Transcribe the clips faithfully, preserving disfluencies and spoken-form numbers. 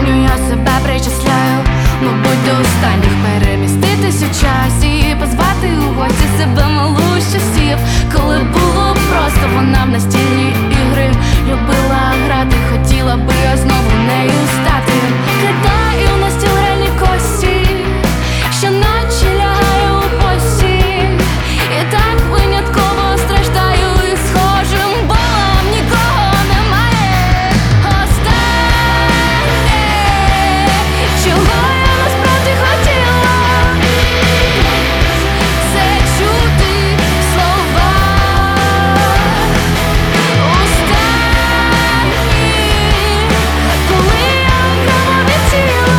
достатньо, я себе причисляю, мабуть, до останніх переміститись у часі і позвати у гості себе малу з часів, коли було просто, вона в настільні ігри любила грати, хотіла би я знову нею стати. Кидаю на стіл реальні кості, щоночі лягаю у постіль, і так винятково страждаю, і схожим болем нікого немає. Останнє, чого я насправді хотіла, це чути слова. Останні, коли я окремо від тіла,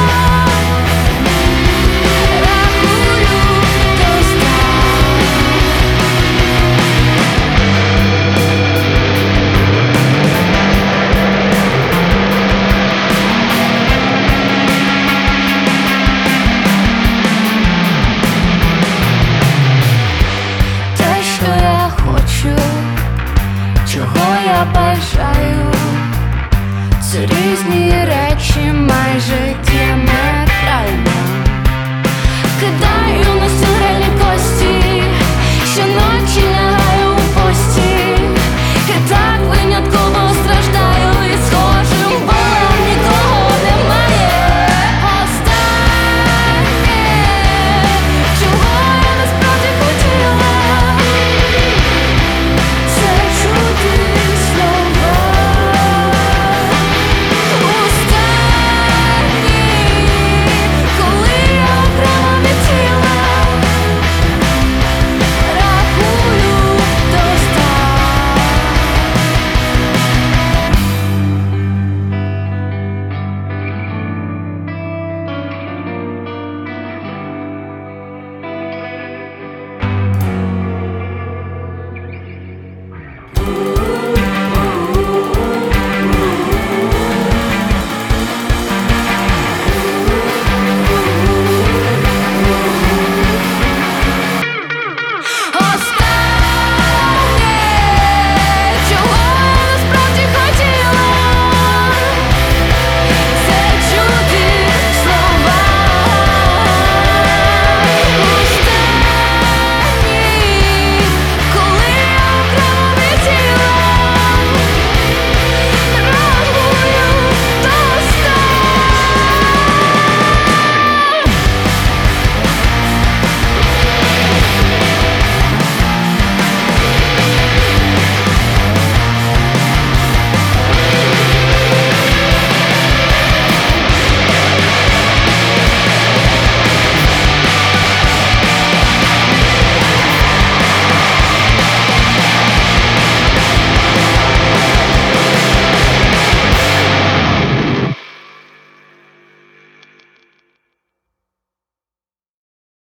рахую до ста. Те, що я хочу, чого я бажаю, це різні речі, майже діаметрально. Кидаю на стіл реальні кості, щоночі лягаю у постіль, і так винятково страждаю, і схожим болем нікого немає. Останнє, чого я насправді хотіла, це чути слова. Останні, коли я окремо від тіла, рахую до ста.